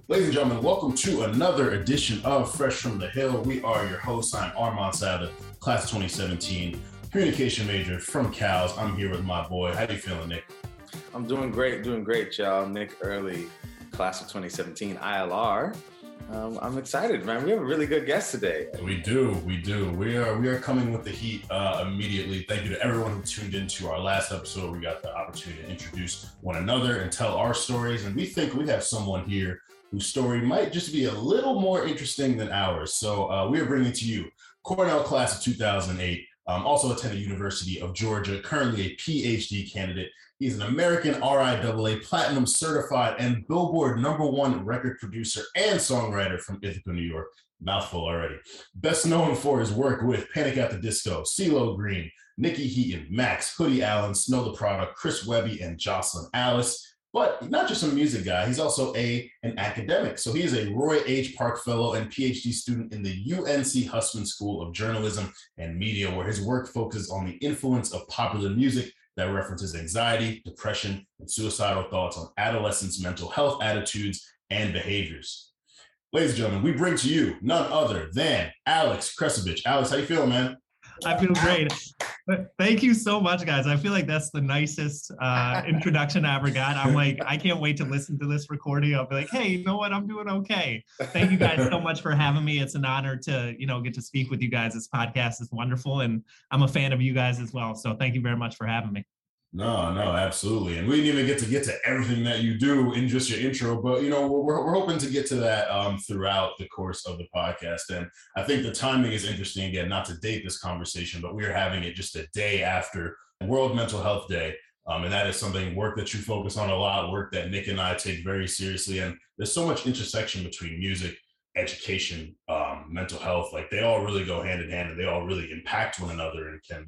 Ladies and gentlemen, welcome to another edition of Fresh from the Hill. We are your hosts. I'm Armand Sada, class of 2017, communication major from Cal's. I'm here with my boy. How you feeling, Nick? I'm doing great, y'all. Nick Early, class of 2017, ILR. I'm excited, man. We have a really good guest today. We do. We are coming with the heat immediately. Thank you to everyone who tuned into our last episode. We got the opportunity to introduce one another and tell our stories. And we think we have someone here whose story might just be a little more interesting than ours. So we are bringing to you Cornell class of 2008, also attended University of Georgia, currently a PhD candidate. He's an American RIAA Platinum certified and Billboard #1 record producer and songwriter from Ithaca, New York. Mouthful already. Best known for his work with Panic! At the Disco, CeeLo Green, Nikki Heaton, Max, Hoodie Allen, Snow Tha Product, Chris Webby, and Jocelyn Alice. But not just a music guy, he's also an academic. So he is a Roy H. Park Fellow and PhD student in the UNC Hussman School of Journalism and Media, where his work focuses on the influence of popular music that references anxiety, depression, and suicidal thoughts on adolescents' mental health attitudes and behaviors. Ladies and gentlemen, we bring to you none other than Alex Kresovich. Alex, how you feeling, man? I feel great. Thank you so much, guys. I feel like that's the nicest introduction I ever got. I'm like, I can't wait to listen to this recording. I'll be like, hey, you know what? I'm doing okay. Thank you guys so much for having me. It's an honor to, get to speak with you guys. This podcast is wonderful, and I'm a fan of you guys as well. So thank you very much for having me. No, absolutely. And we didn't even get to everything that you do in just your intro, but, we're hoping to get to that throughout the course of the podcast. And I think the timing is interesting, again, not to date this conversation, but we are having it just a day after World Mental Health Day. And that is work that you focus on a lot, work that Nick and I take very seriously. And there's so much intersection between music, education, mental health. Like, they all really go hand in hand, and they all really impact one another and can,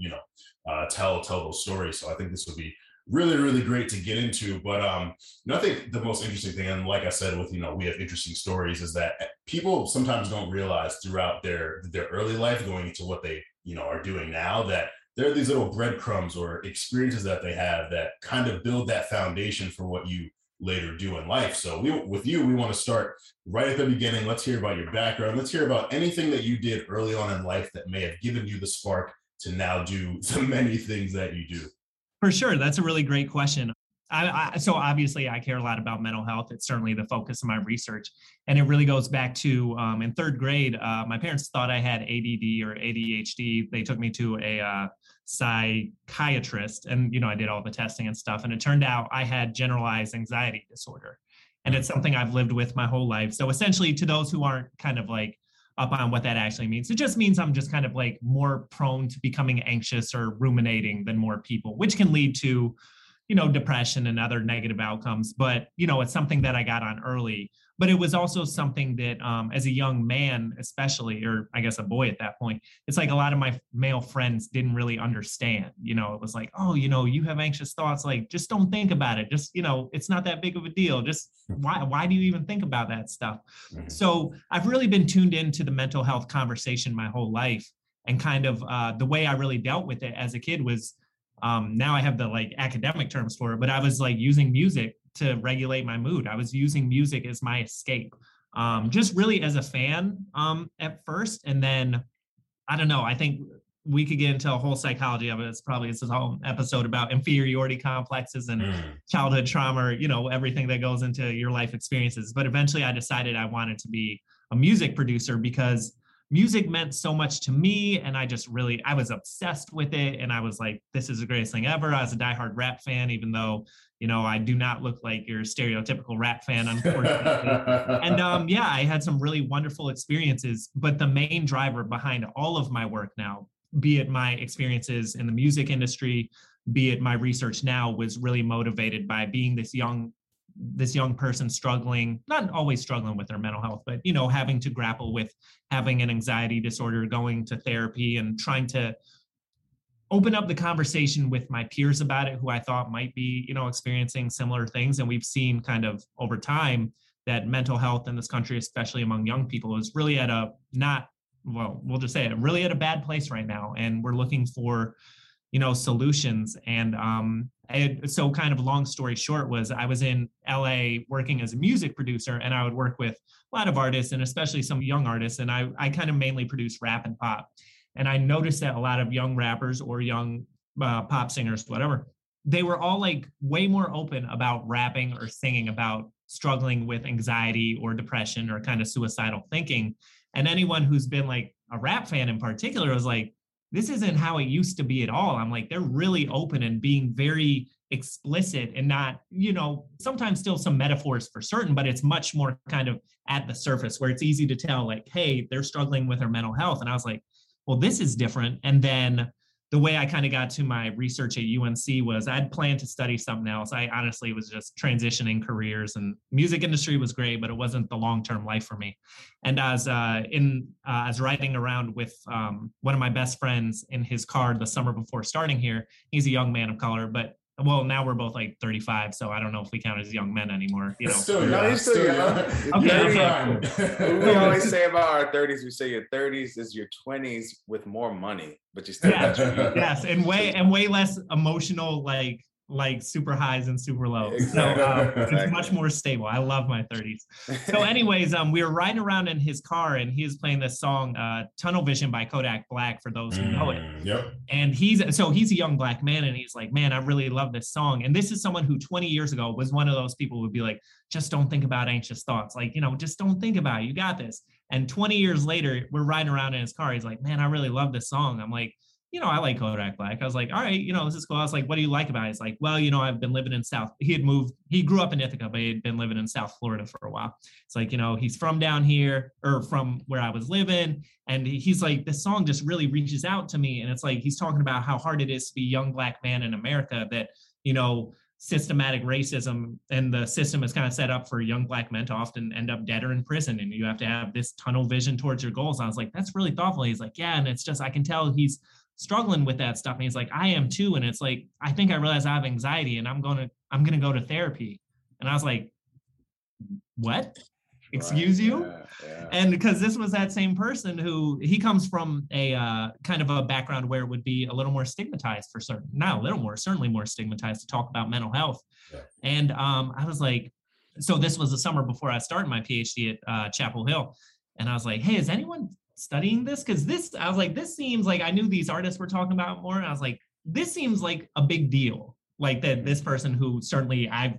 tell those stories. So I think this would be really, really great to get into. But I think the most interesting thing, and like I said, with we have interesting stories, is that people sometimes don't realize throughout their early life going into what they are doing now, that there are these little breadcrumbs or experiences that they have that kind of build that foundation for what you later do in life. So we want to start right at the beginning. Let's hear about your background. Let's hear about anything that you did early on in life that may have given you the spark to now do the many things that you do. For sure. That's a really great question. So obviously I care a lot about mental health. It's certainly the focus of my research. And it really goes back to in third grade, my parents thought I had ADD or ADHD. They took me to a psychiatrist, and, I did all the testing and stuff. And it turned out I had generalized anxiety disorder. And it's something I've lived with my whole life. So essentially, to those who aren't kind of like up on what that actually means, it just means I'm just kind of like more prone to becoming anxious or ruminating than more people, which can lead to depression and other negative outcomes. But, it's something that I got on early. But it was also something that as a young man, especially, or I guess a boy at that point, it's like a lot of my male friends didn't really understand. It was like, oh, you have anxious thoughts. Like, just don't think about it. Just, it's not that big of a deal. Just why do you even think about that stuff? Mm-hmm. So I've really been tuned into the mental health conversation my whole life. And kind of the way I really dealt with it as a kid was, now I have the academic terms for it, but I was using music to regulate my mood. I was using music as my escape, just really as a fan at first. And then, I don't know, I think we could get into a whole psychology of it. It's a whole episode about inferiority complexes and childhood trauma, everything that goes into your life experiences. But eventually I decided I wanted to be a music producer because music meant so much to me. And I was obsessed with it. And I was like, this is the greatest thing ever. I was a diehard rap fan, even though, I do not look like your stereotypical rap fan, unfortunately. And I had some really wonderful experiences. But the main driver behind all of my work now, be it my experiences in the music industry, be it my research now, was really motivated by being this young person struggling, not always struggling with their mental health, but, having to grapple with having an anxiety disorder, going to therapy and trying to open up the conversation with my peers about it, who I thought might be, experiencing similar things. And we've seen kind of over time that mental health in this country, especially among young people, is really really at a bad place right now. And we're looking for, solutions. And so kind of long story short was I was in LA working as a music producer, and I would work with a lot of artists and especially some young artists. And I kind of mainly produce rap and pop. And I noticed that a lot of young rappers or young pop singers, whatever, they were all like way more open about rapping or singing about struggling with anxiety or depression or kind of suicidal thinking. And anyone who's been like a rap fan in particular was like, this isn't how it used to be at all. I'm like, they're really open and being very explicit and not, sometimes still some metaphors for certain, but it's much more kind of at the surface where it's easy to tell like, hey, they're struggling with their mental health. And I was like, well, this is different. And then the way I kind of got to my research at UNC was I'd planned to study something else. I honestly was just transitioning careers, and music industry was great, but it wasn't the long-term life for me. And I was riding around with one of my best friends in his car the summer before starting here. He's a young man of color, but now we're both like 35, so I don't know if we count as young men anymore. You're still young. Okay. We always say about our 30s, we say your 30s is your 20s with more money, but you still yes, and way less emotional, like super highs and super lows. Exactly. So it's much more stable. I love my 30s. So anyways, we were riding around in his car, and he was playing this song, Tunnel Vision by Kodak Black, for those who know it. Yep. And he's a young Black man, and he's like, man, I really love this song. And this is someone who 20 years ago was one of those people who would be like, just don't think about anxious thoughts. Like, just don't think about it. You got this. And 20 years later, we're riding around in his car. He's like, man, I really love this song. I'm like, I like Kodak Black. I was like, all right, this is cool. I was like, what do you like about it? He's like, well, I've been living in he grew up in Ithaca, but he had been living in South Florida for a while. It's like, he's from down here, or from where I was living. And he's like, this song just really reaches out to me. And it's like, he's talking about how hard it is to be a young Black man in America, that, systematic racism and the system is kind of set up for young Black men to often end up dead or in prison. And you have to have this tunnel vision towards your goals. And I was like, that's really thoughtful. He's like, yeah. And it's just, I can tell he's struggling with that stuff. And he's like, I am too. And it's like, I think I realize I have anxiety, and I'm going to go to therapy. And I was like, what? Excuse you? Yeah. And because this was that same person who, he comes from a kind of a background where it would be a little more stigmatized for certain, not a little more, certainly more stigmatized to talk about mental health. Yeah. And I was like, so this was the summer before I started my PhD at Chapel Hill. And I was like, hey, is anyone studying this? Because I was like, this seems like, I knew these artists were talking about more. And I was like, this seems like a big deal. Like that this person who certainly I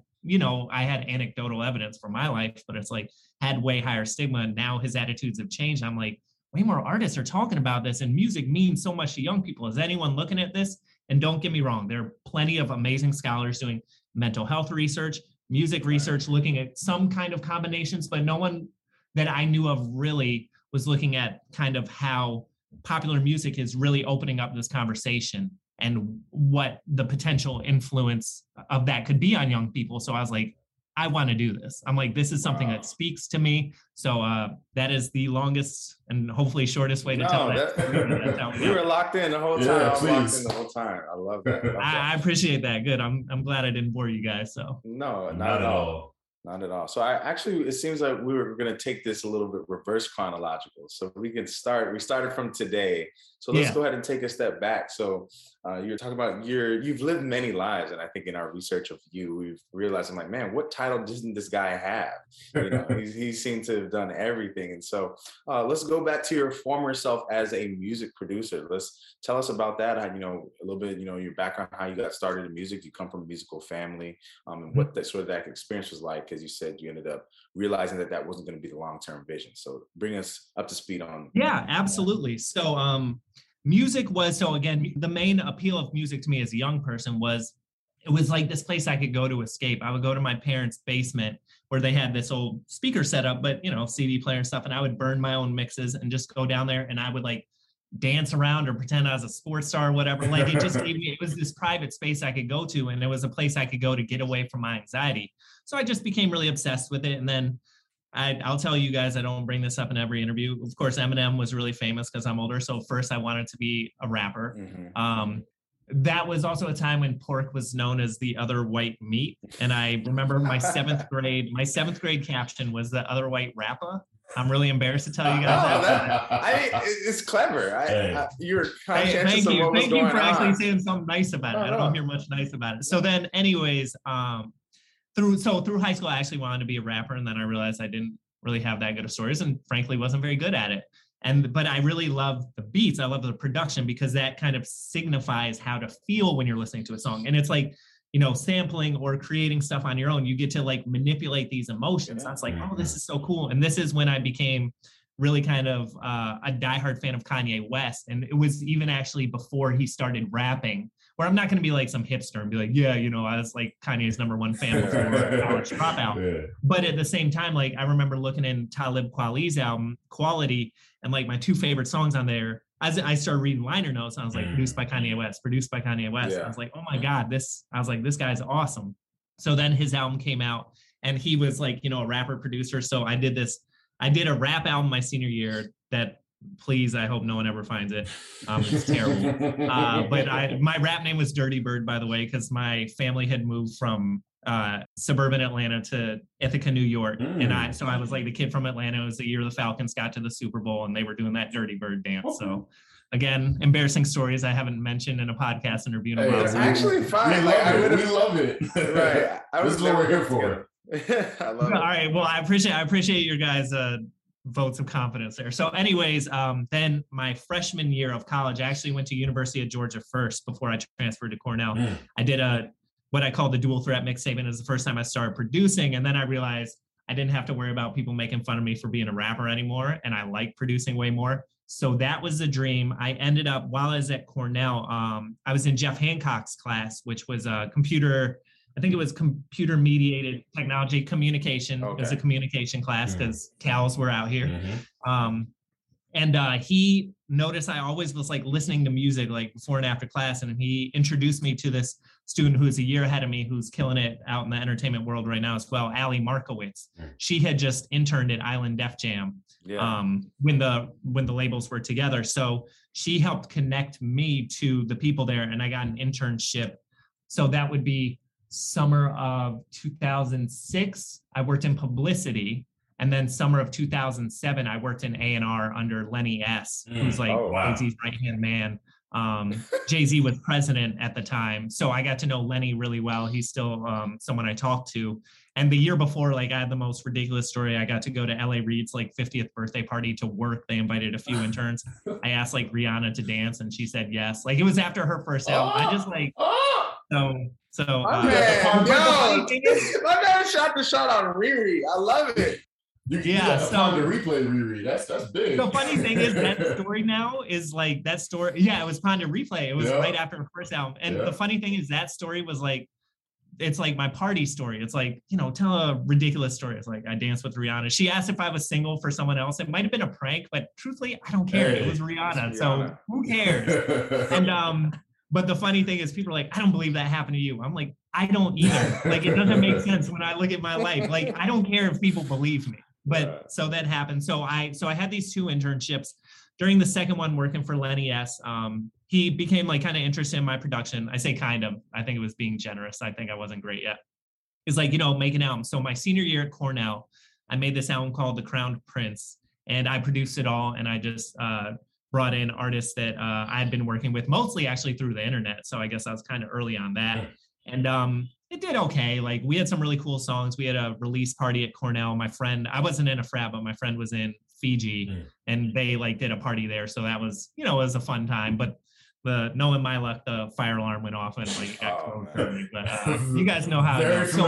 had anecdotal evidence from my life, but it's like had way higher stigma. And now his attitudes have changed. I'm like, way more artists are talking about this, and music means so much to young people. Is anyone looking at this? And don't get me wrong, there are plenty of amazing scholars doing mental health research, music research, looking at some kind of combinations, but no one that I knew of really was looking at kind of how popular music is really opening up this conversation and what the potential influence of that could be on young people. So I was like, I want to do this. I'm like, this is something that speaks to me. So that is the longest and hopefully shortest way to tell that. You were locked in the whole time. I was locked in the whole time. I love that. I appreciate that. Good. I'm glad I didn't bore you guys. So no, not at all. Not at all. So it seems like we were going to take this a little bit reverse chronological. So we started from today. So let's go ahead and take a step back. So you're talking about you've lived many lives. And I think in our research of you, we've realized, I'm like, man, what title doesn't this guy have? He seemed to have done everything. And so let's go back to your former self as a music producer. Let's tell us about that. A little bit, your background, how you got started in music. You come from a musical family, and what that experience was like. As you said, you ended up realizing that wasn't going to be the long-term vision. So bring us up to speed on. Yeah, absolutely. So music was, again, the main appeal of music to me as a young person was, it was like this place I could go to escape. I would go to my parents' basement where they had this old speaker setup, but CD player and stuff. And I would burn my own mixes and just go down there, and I would like dance around or pretend I was a sports star or whatever. Like it just gave me, it was this private space I could go to, and it was a place I could go to get away from my anxiety. So I just became really obsessed with it. And then I'll tell you guys, I don't bring this up in every interview. Of course, Eminem was really famous because I'm older. So first I wanted to be a rapper. Mm-hmm. That was also a time when pork was known as the other white meat. And I remember my seventh grade caption was the other white rapper. I'm really embarrassed to tell you guys that. It's clever. You're conscientious thank of you. what was Thank going you for on. actually saying something nice about it. I don't hear much nice about it. So then, anyways, through high school, I actually wanted to be a rapper, and then I realized I didn't really have that good of stories, and frankly, wasn't very good at it. But I really love the beats. I love the production because that kind of signifies how to feel when you're listening to a song. And it's like, sampling or creating stuff on your own, you get to like manipulate these emotions. That's like, oh, this is so cool. And this is when I became really kind of a diehard fan of Kanye West. And it was even actually before he started rapping, where I'm not going to be like some hipster and be like, yeah, I was like Kanye's #1 fan before College Dropout. Yeah. But at the same time, like I remember looking in Talib Kweli's album, Quality, and like my 2 favorite songs on there, as I started reading liner notes, I was like, produced by Kanye West. Yeah. I was like, oh my God, this guy's awesome. So then his album came out and he was like, a rapper producer. So I did a rap album my senior year that, please, I hope no one ever finds it. It's terrible. But my rap name was Dirty Bird, by the way, because my family had moved from suburban Atlanta to Ithaca, New York. And I was like the kid from Atlanta. It was the year the Falcons got to the Super Bowl and they were doing that Dirty Bird dance. So again, embarrassing stories I haven't mentioned in a podcast interview in a while. It's actually fine. We love it. Right. This is what we're here for. I love it. All right. Well, I appreciate your guys' votes of confidence there. So anyways, then my freshman year of college, I actually went to University of Georgia first before I transferred to Cornell. I did what I call the dual threat mixtape, and it was the first time I started producing. And then I realized I didn't have to worry about people making fun of me for being a rapper anymore. And I like producing way more. So that was the dream. I ended up, while I was at Cornell, I was in Jeff Hancock's class, which was a computer mediated technology communication. Okay. It was a communication class because CALs were out here. And he noticed I always was like listening to music like before and after class. And he introduced me to this student who's a year ahead of me, who's killing it out in the entertainment world right now as well, Allie Markowitz. She had just interned at Island Def Jam when the labels were together. So she helped connect me to the people there, and I got an internship. So that would be summer of 2006. I worked in publicity. And then summer of 2007, I worked in A&R under Lenny S., who's like Jay-Z's right-hand man. Jay-Z was president at the time. So I got to know Lenny really well. He's still someone I talk to. And the year before, like I had the most ridiculous story. I got to go to L.A. Reid's like 50th birthday party to work. They invited a few interns. I asked like Rihanna to dance and she said yes. Like it was after her first album. I just like, my man shot the shot on Riri. I love it. You found the replay, Riri. That's big. The funny thing is that story now is like that story. Yeah, it was Ponda Replay. It was right after her first album. And the funny thing is that story was like, it's like my party story. It's like, tell a ridiculous story. It's like I danced with Rihanna. She asked if I was single for someone else. It might have been a prank, but truthfully, I don't care. It was Rihanna. So who cares? And but the funny thing is people are like, I don't believe that happened to you. I'm like, I don't either. Like it doesn't make sense when I look at my life. Like I don't care if people believe me. But so that happened. So I had these 2 internships. During the second one, working for Lenny S., he became like kind of interested in my production. I say kind of. I think it was being generous. I think I wasn't great yet. It's like, make an album. So my senior year at Cornell, I made this album called The Crowned Prince, and I produced it all. And I just brought in artists that I had been working with, mostly actually through the internet. So I guess I was kind of early on that. And it did okay. Like we had some really cool songs. We had a release party at Cornell. My friend, I wasn't in a frat, but my friend was in Fiji and they like did a party there. So that was, it was a fun time, but knowing my luck, the fire alarm went off and like got closed early. But you guys know how it is. So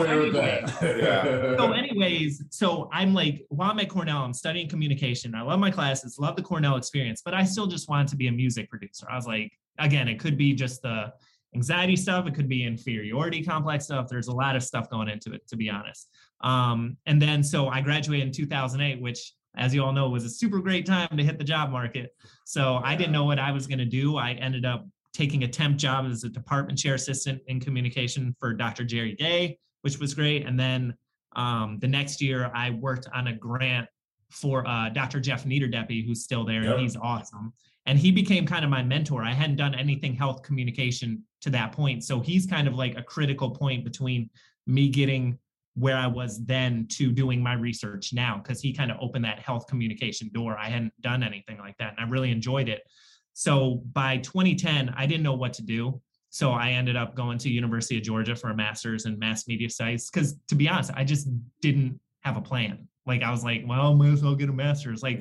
anyways, so I'm like, while I'm at Cornell, I'm studying communication. I love my classes, love the Cornell experience, but I still just wanted to be a music producer. I was like, again, it could be just the anxiety stuff. It could be inferiority complex stuff. There's a lot of stuff going into it, to be honest. And then, so I graduated in 2008, which, as you all know, was a super great time to hit the job market. So I didn't know what I was going to do. I ended up taking a temp job as a department chair assistant in communication for Dr. Jerry Day, which was great. And then the next year I worked on a grant for Dr. Jeff Niederdeppy, who's still there, and he's awesome. And he became kind of my mentor. I hadn't done anything health communication to that point. So he's kind of like a critical point between me getting where I was then to doing my research now, because he kind of opened that health communication door. I hadn't done anything like that, and I really enjoyed it. So by 2010, I didn't know what to do. So I ended up going to University of Georgia for a master's in mass media studies, because to be honest, I just didn't have a plan. Like I was like, well, might as well get a master's. Like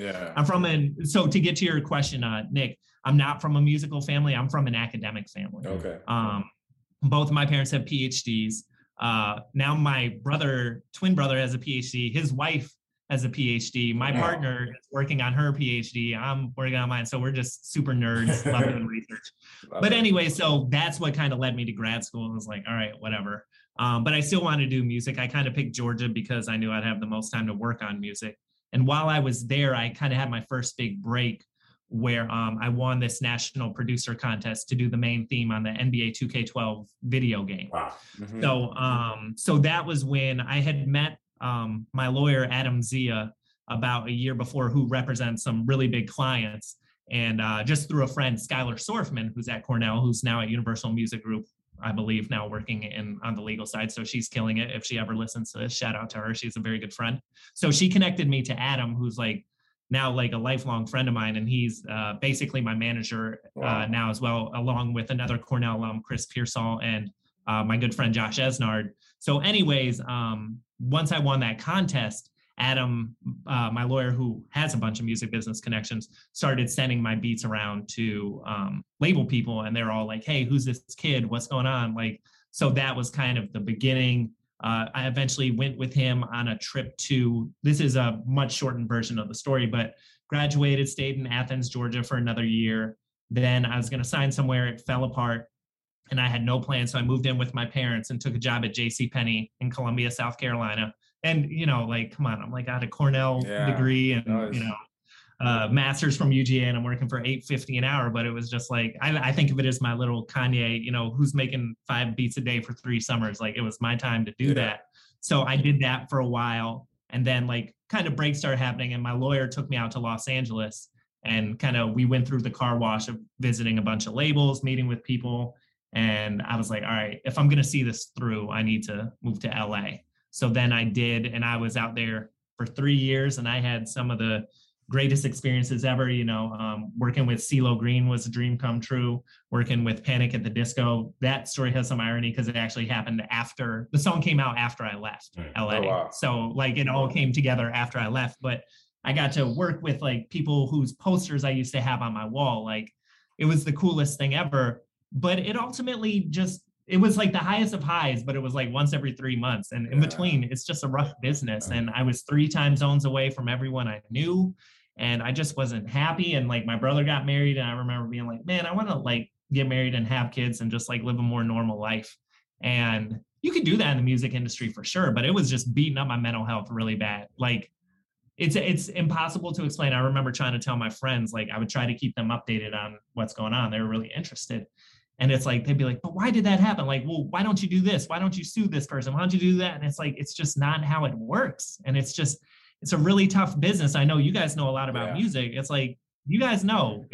so to get to your question, Nick, I'm not from a musical family. I'm from an academic family. Okay. Both of my parents have PhDs. Now my twin brother has a PhD. His wife has a PhD. My partner is working on her PhD. I'm working on mine. So we're just super nerds, loving research. But anyway, so that's what kind of led me to grad school. I was like, all right, whatever. But I still wanted to do music. I kind of picked Georgia because I knew I'd have the most time to work on music. And while I was there, I kind of had my first big break where I won this national producer contest to do the main theme on the NBA 2K12 video game. Wow. Mm-hmm. So that was when I had met my lawyer, Adam Zia, about a year before, who represents some really big clients. And just through a friend, Skylar Sorfman, who's at Cornell, who's now at Universal Music Group, I believe, now working on the legal side. So she's killing it. If she ever listens to this, shout out to her. She's a very good friend. So she connected me to Adam, who's now a lifelong friend of mine. And he's basically my manager now as well, along with another Cornell alum, Chris Pearsall, and my good friend, Josh Esnard. So anyways, once I won that contest, Adam, my lawyer, who has a bunch of music business connections, started sending my beats around to label people. And they're all like, hey, who's this kid? What's going on? So that was kind of the beginning. I eventually went with him on a trip this is a much shortened version of the story, but graduated, stayed in Athens, Georgia for another year. Then I was going to sign somewhere. It fell apart and I had no plan. So I moved in with my parents and took a job at JCPenney in Columbia, South Carolina. And, come on, I'm I got a Cornell degree and, master's from UGA, and I'm working for $8.50 an hour. But it was just I think of it as my little Kanye, who's making 5 beats a day for 3 summers. It was my time to do that. So I did that for a while. And then kind of breaks started happening. And my lawyer took me out to Los Angeles, and we went through the car wash of visiting a bunch of labels, meeting with people. And I was like, all right, if I'm going to see this through, I need to move to LA. So then I did, and I was out there for 3 years, and I had some of the greatest experiences ever. Working with CeeLo Green was a dream come true. Working with Panic at the Disco, that story has some irony because it actually happened after the song came out, after I left LA. Oh, wow. So it all came together after I left. But I got to work with people whose posters I used to have on my wall. It was the coolest thing ever. But it ultimately it was the highest of highs, but it was once every 3 months. And in between, it's just a rough business. And I was 3 time zones away from everyone I knew. And I just wasn't happy. And my brother got married. And I remember being man, I want to get married and have kids and just live a more normal life. And you could do that in the music industry for sure. But it was just beating up my mental health really bad. It's impossible to explain. I remember trying to tell my friends, I would try to keep them updated on what's going on. They were really interested. And it's they'd be like, but why did that happen? Well, why don't you do this? Why don't you sue this person? Why don't you do that? And it's it's just not how it works. And it's a really tough business. I know you guys know a lot about music. It's you guys know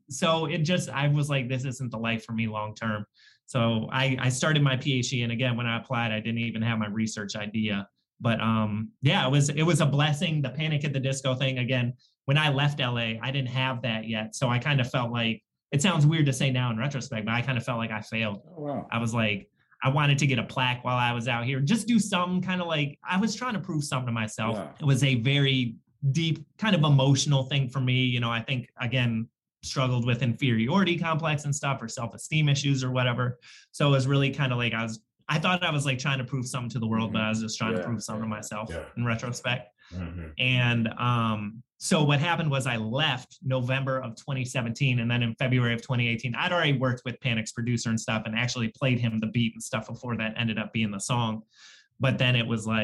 I was this isn't the life for me long term. So I started my PhD. And again, when I applied, I didn't even have my research idea. But it was a blessing. The Panic at the Disco thing, again, when I left LA, I didn't have that yet. So I kind of felt it sounds weird to say now in retrospect, but I kind of felt I failed. Oh, wow. I was I wanted to get a plaque while I was out here, just do some kind of I was trying to prove something to myself. Yeah. It was a very deep kind of emotional thing for me. I think, again, struggled with inferiority complex and stuff, or self-esteem issues or whatever. So it was really kind of I thought I was trying to prove something to the world, but I was just trying to prove something to myself in retrospect. Mm-hmm. And so what happened was I left November of 2017. And then in February of 2018, I'd already worked with Panic's producer and stuff and actually played him the beat and stuff before that ended up being the song. But then it was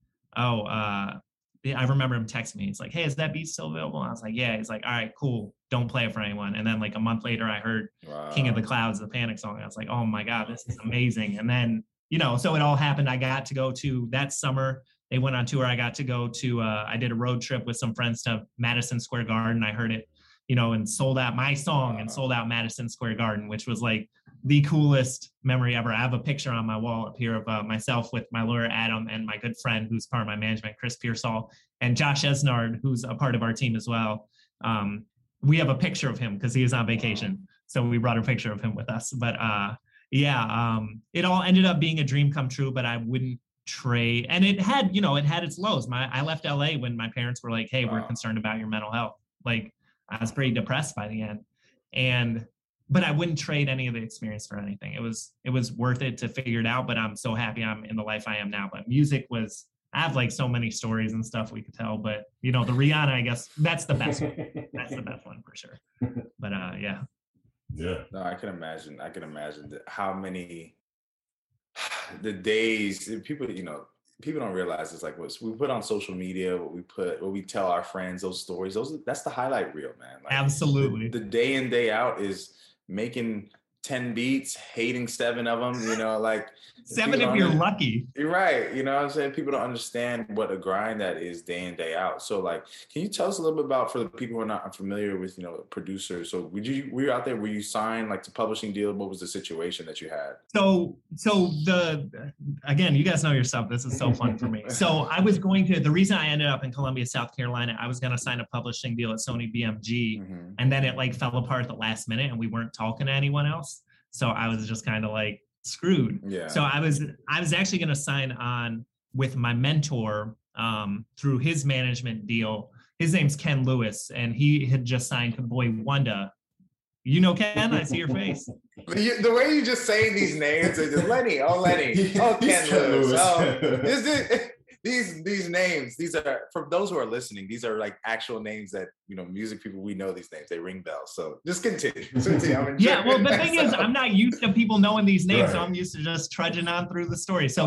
I remember him texting me. He's hey, is that beat still available? And I was yeah. He's all right, cool. Don't play it for anyone. And then a month later, I heard King of the Clouds, the Panic song. I was oh my God, this is amazing. And then, so it all happened. I got to go to that summer. They went on tour. I got to go to, I did a road trip with some friends to Madison Square Garden. I heard it, and sold out my song and sold out Madison Square Garden, which was the coolest memory ever. I have a picture on my wall up here of myself with my lawyer, Adam, and my good friend who's part of my management, Chris Pearsall, and Josh Esnard, who's a part of our team as well. We have a picture of him because he is on vacation. So we brought a picture of him with us. But it all ended up being a dream come true, but I wouldn't trade. And it had its lows. I left LA when my parents were like, hey, we're concerned about your mental health. Like, I was pretty depressed by the end. But I wouldn't trade any of the experience for anything. It was worth it to figure it out, but I'm so happy I'm in the life I am now. But music I have like so many stories and stuff we could tell, but the Rihanna, I guess that's the best one. That's the best one for sure. But yeah. Yeah. No, I can imagine how many the days people don't realize it's like what we put on social media, what we tell our friends, those stories, that's the highlight reel, man. Like, absolutely. The day in, day out is making 10 beats, hating 7 of them, like 7 if you're lucky. You're right. You know what I'm saying? People don't understand what a grind that is day in, day out. So like, can you tell us a little bit about, for the people who are not familiar with, producers? So were you out there, were you signed like to publishing deal? What was the situation that you had? So again, you guys know your stuff. This is so fun for me. So I was the reason I ended up in Columbia, South Carolina, I was going to sign a publishing deal at Sony BMG. And then it like fell apart at the last minute and we weren't talking to anyone else. So I was just kind of like screwed. Yeah. So I was actually going to sign on with my mentor through his management deal. His name's Ken Lewis, and he had just signed to Boy Wonder. You know Ken? I see your face. The way you just saying these names, are just Lenny. Oh, Ken Lewis. Oh, these names, these are, for those who are listening, these are like actual names that, music people, we know these names, they ring bells. So just continue. Yeah, well, the thing is, I'm not used to people knowing these names, right. So I'm used to just trudging on through the story. So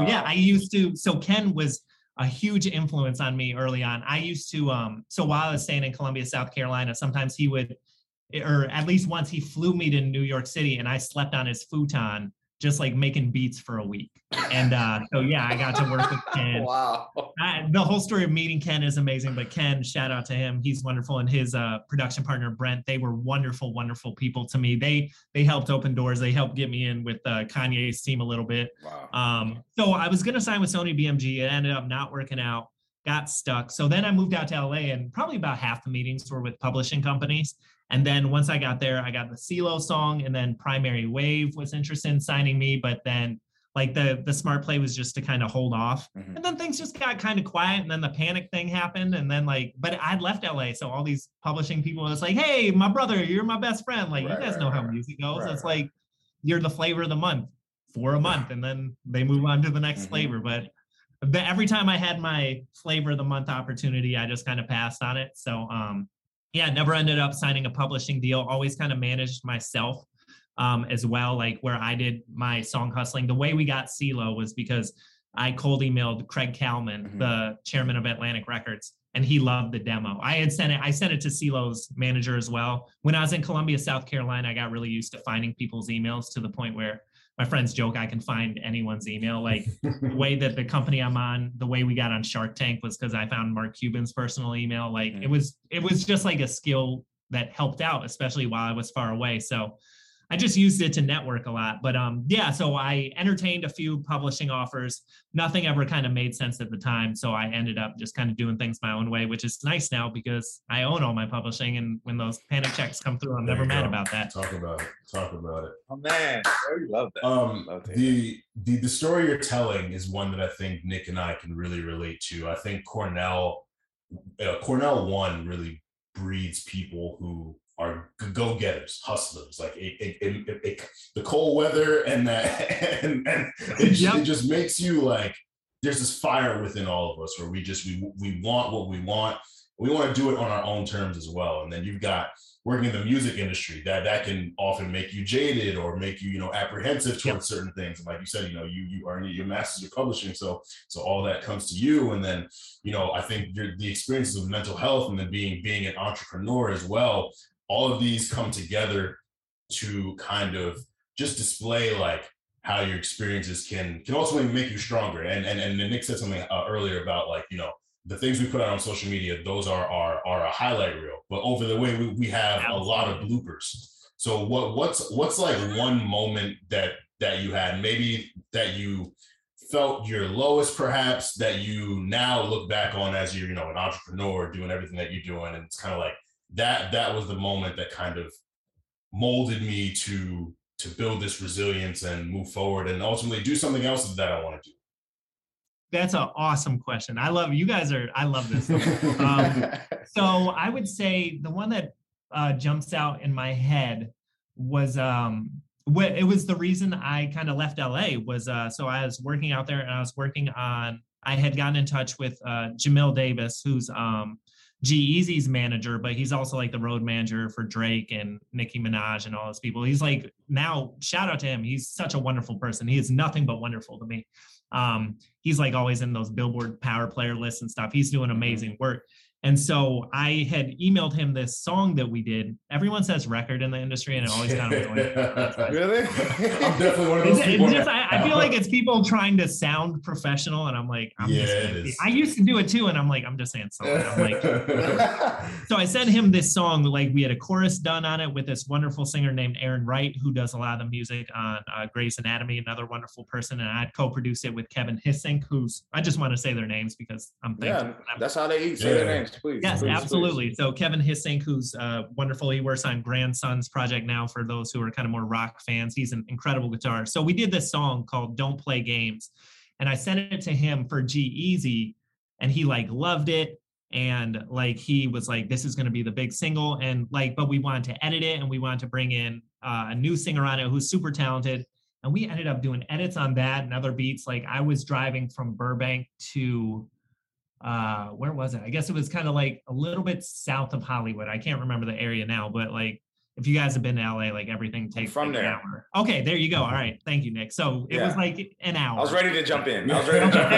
so Ken was a huge influence on me early on. I used to, so while I was staying in Columbia, South Carolina, sometimes he would, or at least once he flew me to New York City and I slept on his futon, just like making beats for a week. And so, yeah, I got to work with Ken. Wow. The whole story of meeting Ken is amazing, but Ken, shout out to him. He's wonderful. And his production partner, Brent, they were wonderful, wonderful people to me. They helped open doors. They helped get me in with Kanye's team a little bit. Wow. So I was going to sign with Sony BMG. It ended up not working out, got stuck. So then I moved out to LA, and probably about half the meetings were with publishing companies. And then once I got there, I got the CeeLo song, and then Primary Wave was interested in signing me, but then like the smart play was just to kind of hold off. Mm-hmm. And then things just got kind of quiet, and then the Panic thing happened. And then but I'd left LA. So all these publishing people was like, hey, my brother, you're my best friend. Like, you guys know how music goes. It's like, you're the flavor of the month for a month. And then they move on to the next flavor. But every time I had my flavor of the month opportunity, I just kind of passed on it. So, never ended up signing a publishing deal, always kind of managed myself as well, like where I did my song hustling. The way we got CeeLo was because I cold emailed Craig Kalman, the chairman of Atlantic Records, and he loved the demo. I sent it to CeeLo's manager as well. When I was in Columbia, South Carolina, I got really used to finding people's emails to the point where my friends joke I can find anyone's email. Like the way that the company I'm on, the way we got on Shark Tank was because I found Mark Cuban's personal email. Like it was just like a skill that helped out, especially while I was far away. So I just used it to network a lot. But so I entertained a few publishing offers. Nothing ever kind of made sense at the time. So I ended up just kind of doing things my own way, which is nice now because I own all my publishing. And when those Panic checks come through, I'm never mad about that. Talk about it. Oh man, I really love that. The story you're telling is one that I think Nick and I can really relate to. I think Cornell One really breeds people who are go-getters, hustlers, like the cold weather and that, and it just makes you like, there's this fire within all of us where we want what we want. We want to do it on our own terms as well. And then you've got working in the music industry that can often make you jaded or make you, apprehensive towards certain things. And like you said, you earn your master's of publishing. So all that comes to you. And then, I think the experiences of mental health and then being an entrepreneur as well, all of these come together to kind of just display like how your experiences can ultimately make you stronger. And Nick said something earlier about like, the things we put out on social media, those are a highlight reel. But over the way, we have a lot of bloopers. So what's like one moment that you had, maybe that you felt your lowest, perhaps, that you now look back on as you're, an entrepreneur doing everything that you're doing, and it's kind of like that was the moment that kind of molded me to build this resilience and move forward and ultimately do something else that I want to do? That's an awesome question. I love you guys I love this. So I would say the one that jumps out in my head was it was the reason I kind of left LA was so I was working out there and I had gotten in touch with Jamil Davis, who's G-Eazy's manager, but he's also like the road manager for Drake and Nicki Minaj and all those people. He's like, now shout out to him. He's such a wonderful person. He is nothing but wonderful to me. He's like always in those Billboard Power Player lists and stuff. He's doing amazing work. And so I had emailed him this song that we did. Everyone says record in the industry, and it always kind of really? I'm definitely one of those people. I feel like it's people trying to sound professional, and I'm like, I used to do it too, and I'm like, I'm just saying something. I'm like, so I sent him this song. Like we had a chorus done on it with this wonderful singer named Aaron Wright, who does a lot of the music on Grey's Anatomy, another wonderful person, and I'd co-produced it with Kevin Hissink, who's I just want to say their names because I'm thankful. Yeah, that's how they say their names. Please. Yes, please, absolutely. Please. So Kevin Hissink, who's wonderful. He works on Grandson's project now for those who are kind of more rock fans. He's an incredible guitarist. So we did this song called Don't Play Games. And I sent it to him for G-Eazy, and he like loved it. And like he was like, this is going to be the big single. And like, but we wanted to edit it and we wanted to bring in a new singer on it who's super talented. And we ended up doing edits on that and other beats. Like I was driving from Burbank to where was it? I guess it was kind of like a little bit south of Hollywood. I can't remember the area now, but like if you guys have been to LA, like everything takes from like there. an hour. Okay, there you go. All right. Thank you, Nick. So it was like an hour. I was ready to jump in. Thank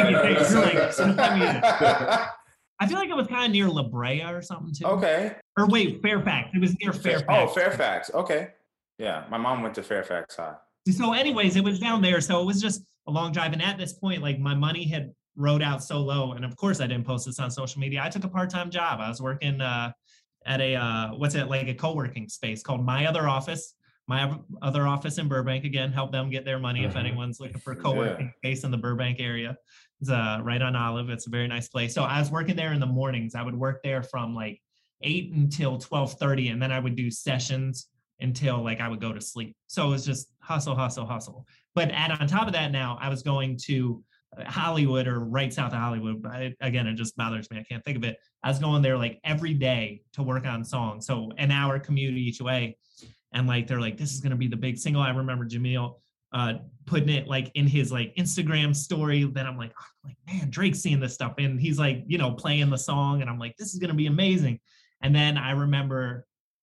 you. I feel like it was kind of near La Brea or something too. Okay. Or wait, Fairfax. It was near Fairfax. Oh, Fairfax. Okay. Yeah. My mom went to Fairfax High. So anyways, it was down there. So it was just a long drive. And at this point, like my money had rode out so low. And of course I didn't post this on social media. I took a part-time job. I was working at a co-working space called My Other Office in Burbank. Again, help them get their money if anyone's looking for a co-working space in the Burbank area. It's right on Olive. It's a very nice place. So I was working there in the mornings. I would work there from like 8 until 12:30, and then I would do sessions until like I would go to sleep. So it was just hustle. But on top of that, now I was going to Hollywood or right south of Hollywood. But again, it just bothers me. I can't think of it. I was going there like every day to work on songs. So an hour commute each way. And like, they're like, this is going to be the big single. I remember Jamil putting it like in his like Instagram story. Then I'm like, man, Drake's seeing this stuff. And he's like, playing the song. And I'm like, this is going to be amazing. And then I remember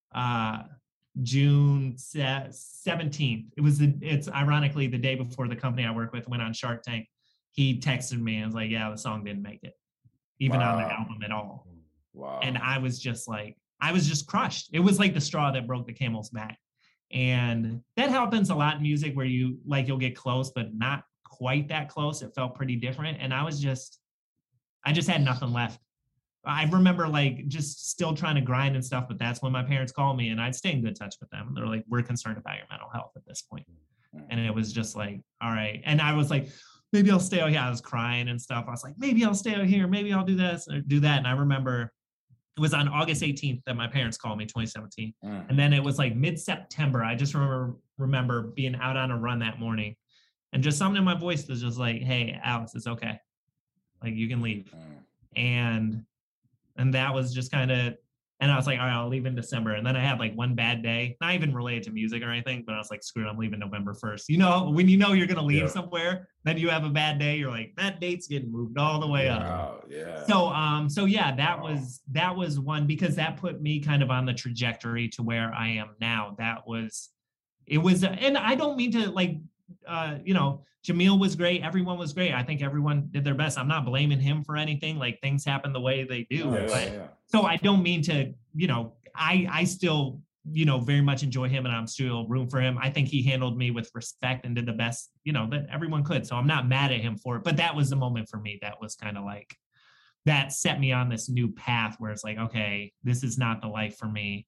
June 17th. It's ironically the day before the company I work with went on Shark Tank. He texted me and was like, yeah, the song didn't make it, even on the album at all. Wow. And I was just crushed. It was like the straw that broke the camel's back. And that happens a lot in music where you'll get close, but not quite that close. It felt pretty different. And I just had nothing left. I remember like just still trying to grind and stuff, but that's when my parents called me and I'd stay in good touch with them. And they're like, we're concerned about your mental health at this point. And it was just like, all right. And I was like, maybe I'll stay out here. I was crying and stuff. I was like, maybe I'll stay out here. Maybe I'll do this or do that. And I remember it was on August 18th that my parents called me, 2017. And then it was like mid-September. I just remember being out on a run that morning and just something in my voice was just like, hey, Alex, it's okay. Like you can leave. And that was just kind of, and I was like, all right, I'll leave in December. And then I had like one bad day, not even related to music or anything, but I was like, screw it, I'm leaving November 1st. When you know you're going to leave somewhere, then you have a bad day. You're like, that date's getting moved all the way up. Yeah. So yeah, that was one, because that put me kind of on the trajectory to where I am now. And I don't mean to like, Jamil was great. Everyone was great. I think everyone did their best. I'm not blaming him for anything. Like things happen the way they do. So I don't mean to, I still, very much enjoy him and I'm still room for him. I think he handled me with respect and did the best, that everyone could. So I'm not mad at him for it. But that was the moment for me. That was kind of like, that set me on this new path where it's like, okay, this is not the life for me.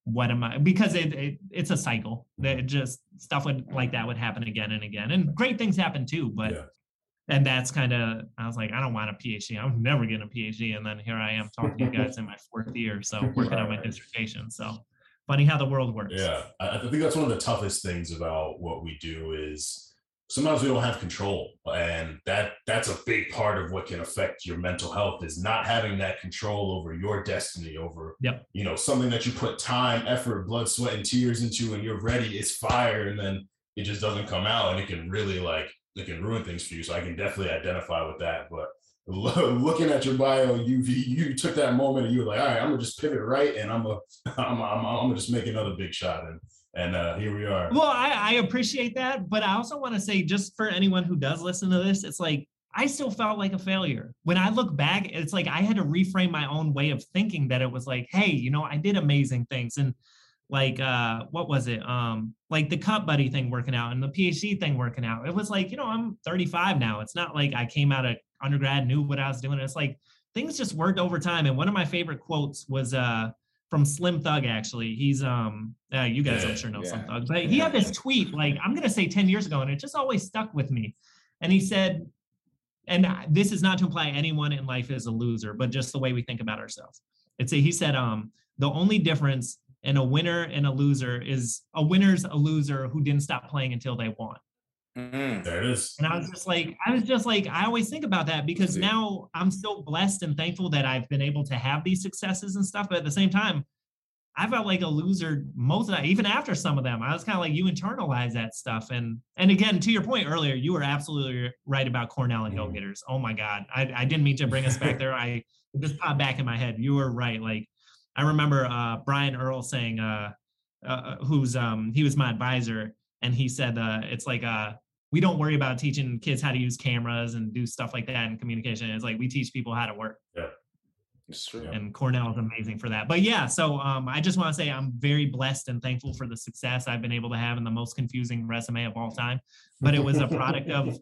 what am I, because it's a cycle that just stuff like that would happen again and again, and great things happen too. But and that's kind of, I was like, I don't want a PhD. I'm never getting a PhD. And then here I am talking to you guys in my 4th year. So working on my dissertation. So funny how the world works. Yeah. I think that's one of the toughest things about what we do is sometimes we don't have control. And that's a big part of what can affect your mental health, is not having that control over your destiny, over, you know, something that you put time, effort, blood, sweat, and tears into, and you're ready, it's fire. And then it just doesn't come out, and it can really it can ruin things for you. So I can definitely identify with that. But looking at your bio, you took that moment and you were like, all right, I'm gonna just pivot right, and I'm gonna just make another big shot. And here we are. Well, I appreciate that, but I also want to say, just for anyone who does listen to this, it's like, I still felt like a failure. When I look back, it's like I had to reframe my own way of thinking, that it was like, hey, you know, I did amazing things. And like, what was it? Like the Cut Buddy thing working out and the PhD thing working out. It was like, you know, I'm 35 now. It's not like I came out of undergrad, knew what I was doing. It's like things just worked over time. And one of my favorite quotes was from Slim Thug, actually. He's you guys I'm sure know Slim Thug, but he had this tweet, like, I'm gonna say 10 years ago, and it just always stuck with me. And he said, and this is not to imply anyone in life is a loser, but just the way we think about ourselves. He said, the only difference in a winner and a loser is a winner's a loser who didn't stop playing until they won. There it is. And I was just like, I always think about that, because now I'm so blessed and thankful that I've been able to have these successes and stuff. But at the same time, I felt like a loser most of that, even after some of them. I was kind of like, you internalize that stuff. And again, to your point earlier, you were absolutely right about Cornell and Go Getters. Oh my God. I didn't mean to bring us back there. I just popped back in my head. You were right. Like, I remember Brian Earl saying, he was my advisor, and he said, it's like, we don't worry about teaching kids how to use cameras and do stuff like that in communication. It's like, we teach people how to work. Yeah. It's true. And Cornell is amazing for that. But yeah, so I just want to say I'm very blessed and thankful for the success I've been able to have in the most confusing resume of all time. But it was a product of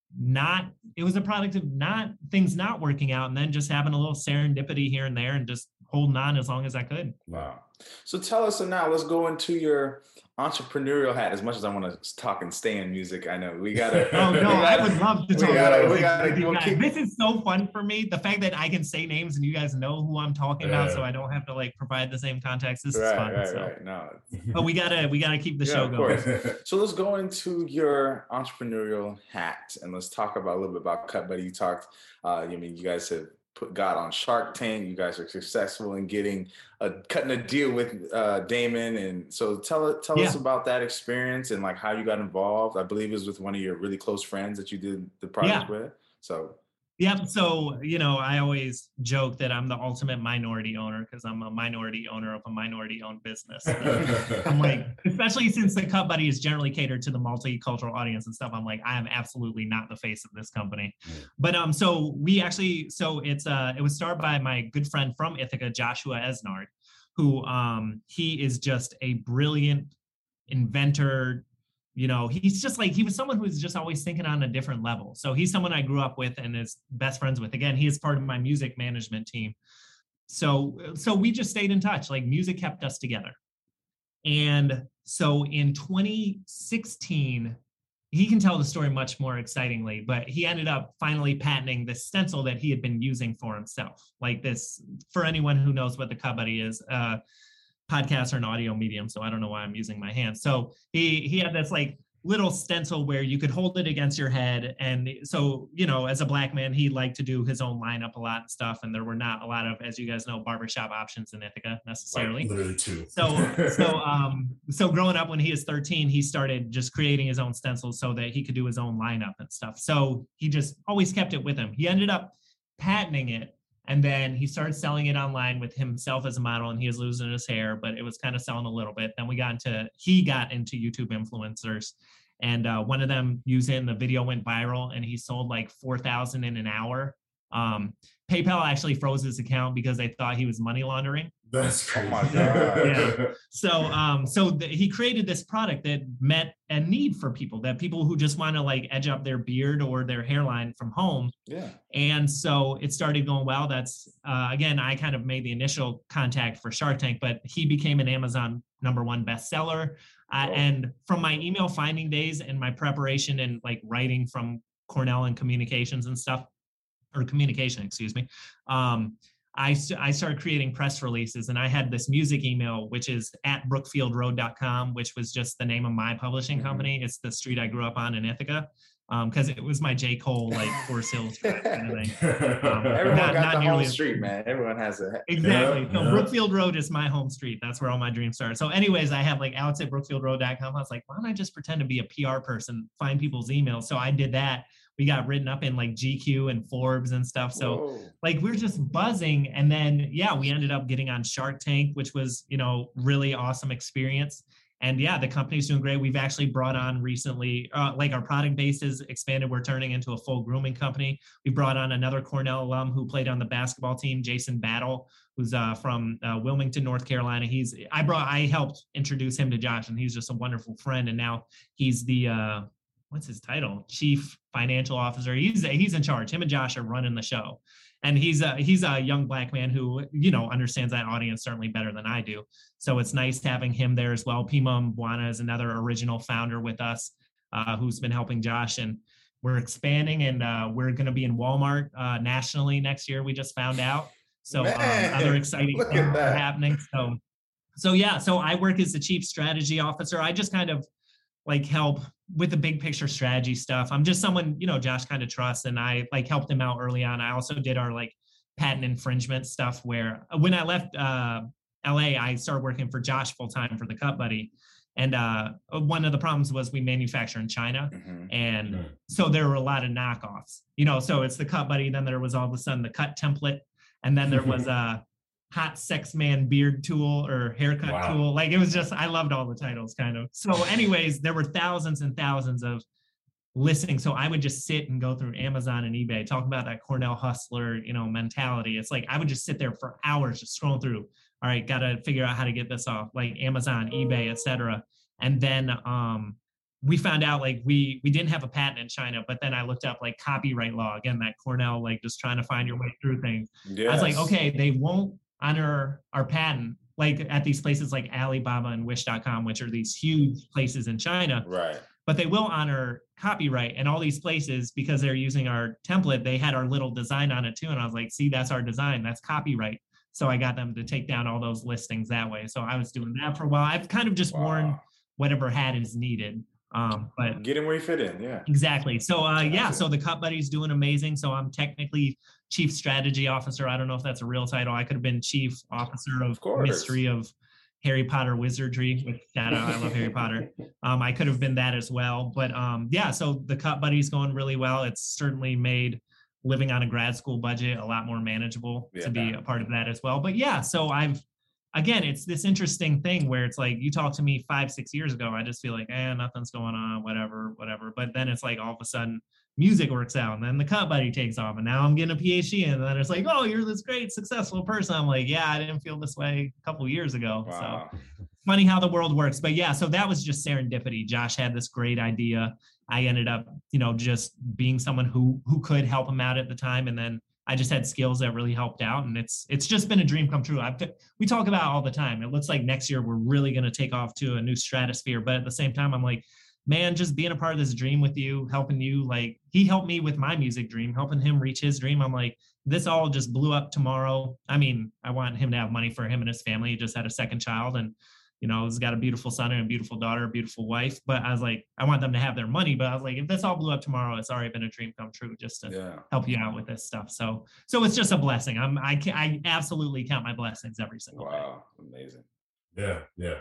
things not working out, and then just having a little serendipity here and there and just holding on as long as I could. Wow. So tell us, and now let's go into your entrepreneurial hat. As much as I want to talk and stay in music, I know we gotta. Oh no, I would love to talk. This is so fun for me. The fact that I can say names and you guys know who I'm talking about, so I don't have to like provide the same context. This is fun. Right. No, but we gotta keep the show going. So let's go into your entrepreneurial hat, and let's talk about a little bit about Cut Buddy. You talked. You guys have got on Shark Tank. You guys are successful in cutting a deal with Damon. And so tell us about that experience and like how you got involved. I believe it was with one of your really close friends that you did the project with. So. Yep. So, I always joke that I'm the ultimate minority owner, because I'm a minority owner of a minority owned business. I'm like, especially since the Cut Buddy is generally catered to the multicultural audience and stuff, I'm like, I am absolutely not the face of this company. But it was started by my good friend from Ithaca, Joshua Esnard, who he is just a brilliant inventor. He's just like, he was someone who was just always thinking on a different level. So he's someone I grew up with and is best friends with. Again, he is part of my music management team. So we just stayed in touch. Like, music kept us together. And so in 2016, he can tell the story much more excitingly, but he ended up finally patenting this stencil that he had been using for himself. Like this, for anyone who knows what the Cut Buddy is, podcasts are an audio medium, so I don't know why I'm using my hands. So he had this like little stencil where you could hold it against your head. And so, as a Black man, he liked to do his own lineup a lot and stuff. And there were not a lot of, as you guys know, barbershop options in Ithaca necessarily. Like, literally two. So growing up when he was 13, he started just creating his own stencils so that he could do his own lineup and stuff. So he just always kept it with him. He ended up patenting it. And then he started selling it online with himself as a model, and he was losing his hair, but it was kind of selling a little bit. Then he got into YouTube influencers, and one of them used it, and the video went viral, and he sold like 4,000 in an hour. PayPal actually froze his account because they thought he was money laundering. That's crazy. Oh my God. Yeah. So he created this product that met a need for people who just want to like edge up their beard or their hairline from home. Yeah. And so it started going well. That's again, I kind of made the initial contact for Shark Tank, but he became an Amazon #1 bestseller. And from my email finding days and my preparation and like writing from Cornell and communications and stuff, or communication, excuse me. I started creating press releases, and I had this music email, which is at brookfieldroad.com, which was just the name of my publishing company. It's the street I grew up on in Ithaca, because it was my J. Cole, like Forest Hills kind of thing. Everyone got the home street, man. Everyone has it. Exactly. So Brookfield Road is my home street. That's where all my dreams started. So anyways, I have like Alex at brookfieldroad.com. I was like, why don't I just pretend to be a PR person, find people's emails? So I did that. We got written up in like GQ and Forbes and stuff. So like we're just buzzing. And then, yeah, we ended up getting on Shark Tank, which was, really awesome experience. And yeah, the company's doing great. We've actually brought on recently, like our product base is expanded. We're turning into a full grooming company. We brought on another Cornell alum who played on the basketball team, Jason Battle, who's from Wilmington, North Carolina. I helped introduce him to Josh, and he's just a wonderful friend. And now he's the, what's his title? Chief Financial Officer. He's in charge. Him and Josh are running the show. And he's a young Black man who, understands that audience certainly better than I do. So it's nice having him there as well. Pima Mbwana is another original founder with us, who's been helping Josh. And we're expanding, and we're going to be in Walmart nationally next year. We just found out. So other exciting things are happening. So I work as the Chief Strategy Officer. I just kind of like help with the big picture strategy stuff. I'm just someone, Josh kind of trusts, and I like helped him out early on. I also did our like patent infringement stuff where when I left LA, I started working for Josh full time for the Cut Buddy. And one of the problems was we manufacture in China. Mm-hmm. And so there were a lot of knockoffs, so it's the Cut Buddy. Then there was all of a sudden the cut template. And then there was a hot sex man beard tool or haircut tool. Like it was just, I loved all the titles kind of. So anyways, there were thousands and thousands of listings. So I would just sit and go through Amazon and eBay, talk about that Cornell hustler, mentality. It's like, I would just sit there for hours, just scrolling through. All right, got to figure out how to get this off, like Amazon, eBay, etc. And then we found out like we didn't have a patent in China, but then I looked up like copyright law, again, that Cornell, like just trying to find your way through things. Yes. I was like, okay, they won't honor our patent like at these places like Alibaba and Wish.com, which are these huge places in China. Right. But they will honor copyright, and all these places, because they're using our template, they had our little design on it too. And I was like, see, that's our design, that's copyright. So I got them to take down all those listings that way. So I was doing that for a while. I've kind of just worn whatever hat is needed. But getting where you fit in, yeah. Exactly. So so the Cut Buddy's doing amazing. So I'm technically Chief Strategy Officer. I don't know if that's a real title. I could have been Chief Officer of Mystery of Harry Potter Wizardry, which shout out, I love Harry Potter. I could have been that as well. But so the Cut Buddy's going really well. It's certainly made living on a grad school budget a lot more manageable to be a part of that as well. But so again, it's this interesting thing where it's like, you talked to me 5-6 years ago, I just feel like, nothing's going on, whatever. But then it's like all of a sudden music works out, and then the Cut Buddy takes off, and now I'm getting a PhD, and then it's like, oh, you're this great, successful person. I'm like, I didn't feel this way a couple of years ago. Wow. So funny how the world works. But so that was just serendipity. Josh had this great idea. I ended up, just being someone who could help him out at the time. And then I just had skills that really helped out. And it's just been a dream come true. We talk about it all the time. It looks like next year we're really going to take off to a new stratosphere. But at the same time, I'm like, man, just being a part of this dream with you, helping you, like he helped me with my music dream, helping him reach his dream. I'm like, this all just blew up tomorrow. I mean, I want him to have money for him and his family. He just had a second child, and he's got a beautiful son and a beautiful daughter, a beautiful wife. But I was like, I want them to have their money. But I was like, if this all blew up tomorrow, it's already been a dream come true just to help you out with this stuff. So it's just a blessing. I absolutely count my blessings every single day. Wow, amazing. Yeah,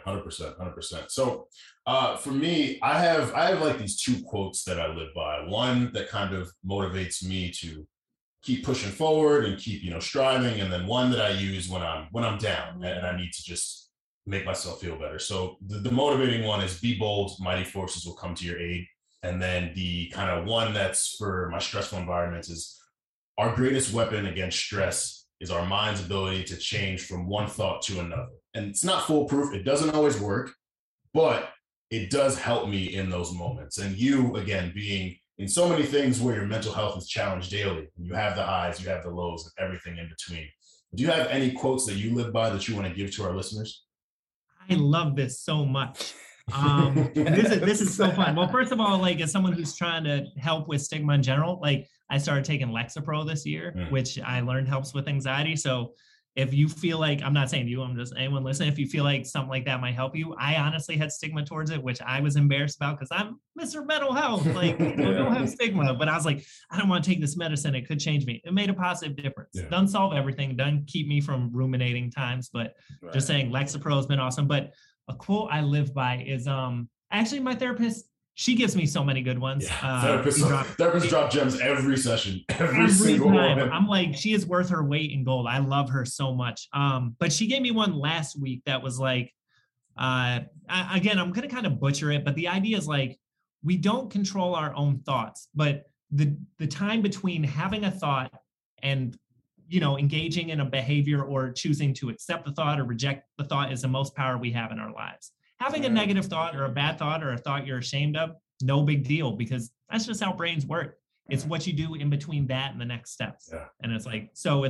100%. So for me, I have like these two quotes that I live by. One that kind of motivates me to keep pushing forward and keep, striving. And then one that I use when I'm down and I need to just make myself feel better. So the motivating one is be bold, mighty forces will come to your aid. And then the kind of one that's for my stressful environments is our greatest weapon against stress is our mind's ability to change from one thought to another. And it's not foolproof. It doesn't always work, but it does help me in those moments. And you, again, being in so many things where your mental health is challenged daily, you have the highs, you have the lows, and everything in between. Do you have any quotes that you live by that you want to give to our listeners? I love this so much. This is so fun. Well, first of all, like as someone who's trying to help with stigma in general, like I started taking Lexapro this year, which I learned helps with anxiety. So if you feel like, I'm not saying you, I'm just anyone listening, if you feel like something like that might help you, I honestly had stigma towards it, which I was embarrassed about because I'm Mr. Mental Health, like I don't have stigma, but I was like, I don't want to take this medicine. It could change me. It made a positive difference. Yeah. Doesn't solve everything, doesn't keep me from ruminating times, but just saying Lexapro has been awesome. But a quote I live by is actually my therapist, she gives me so many good ones. Yeah. Therapists drop gems every session, every single time. one. I'm like, she is worth her weight in gold. I love her so much. But she gave me one last week that was like, again, I'm going to kind of butcher it, but the idea is like, we don't control our own thoughts, but the time between having a thought and engaging in a behavior or choosing to accept the thought or reject the thought is the most power we have in our lives. Having a negative thought or a bad thought or a thought you're ashamed of, no big deal, because that's just how brains work. It's what you do in between that and the next steps. Yeah. And it's like,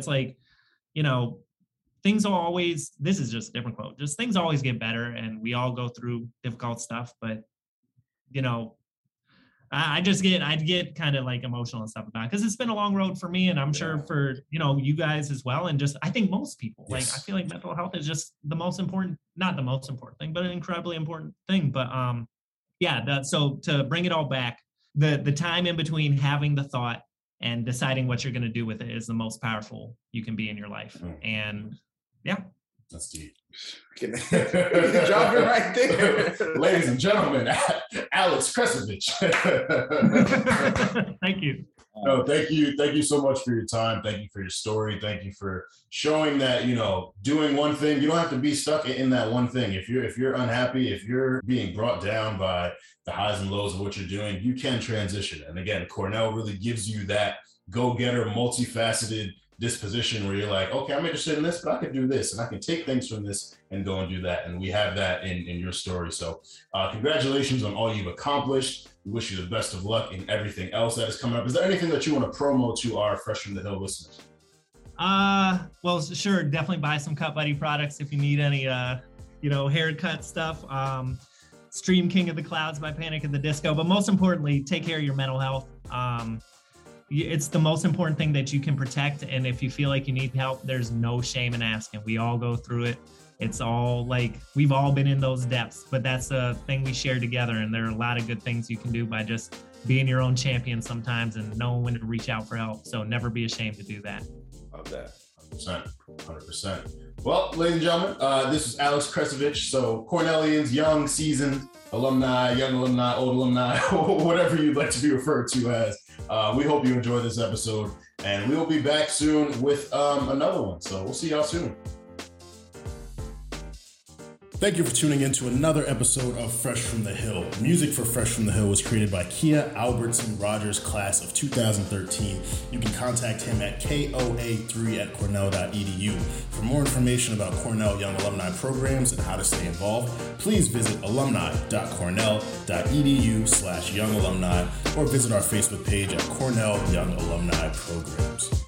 things will always, this is just a different quote, just things always get better and we all go through difficult stuff, but I get kind of like emotional and stuff about it because it's been a long road for me and I'm sure for, you guys as well. And just, I think most people, like, I feel like mental health is just the most important, not the most important thing, but an incredibly important thing. But so to bring it all back, the time in between having the thought and deciding what you're going to do with it is the most powerful you can be in your life. And that's deep. Drop it right there. Ladies and gentlemen, Alex Kresovich. Thank you. No, thank you. Thank you so much for your time. Thank you for your story. Thank you for showing that, doing one thing, you don't have to be stuck in that one thing. If you're unhappy, if you're being brought down by the highs and lows of what you're doing, you can transition. And again, Cornell really gives you that go-getter, multifaceted disposition where you're like, okay, I'm interested in this, but I can do this and I can take things from this and go and do that. And we have that in your story. So congratulations on all you've accomplished. We wish you the best of luck in everything else that is coming up. Is there anything that you want to promo to our Fresh from the Hill listeners? Well, sure. Definitely buy some Cut Buddy products if you need any, haircut stuff. Stream King of the Clouds by Panic at the Disco. But most importantly, take care of your mental health. It's the most important thing that you can protect. And if you feel like you need help, there's no shame in asking. We all go through it. It's all like, we've all been in those depths, but that's a thing we share together. And there are a lot of good things you can do by just being your own champion sometimes and knowing when to reach out for help. So never be ashamed to do that. Love that. 100%. Well, ladies and gentlemen, this is Alex Kresovich. So Cornellians, young, seasoned alumni, young alumni, old alumni, whatever you'd like to be referred to as. We hope you enjoyed this episode, and we will be back soon with another one. So we'll see y'all soon. Thank you for tuning in to another episode of Fresh from the Hill. Music for Fresh from the Hill was created by Kia Albertson Rogers, class of 2013. You can contact him at koa3@cornell.edu. For more information about Cornell Young Alumni programs and how to stay involved, please visit alumni.cornell.edu/young alumni or visit our Facebook page at Cornell Young Alumni Programs.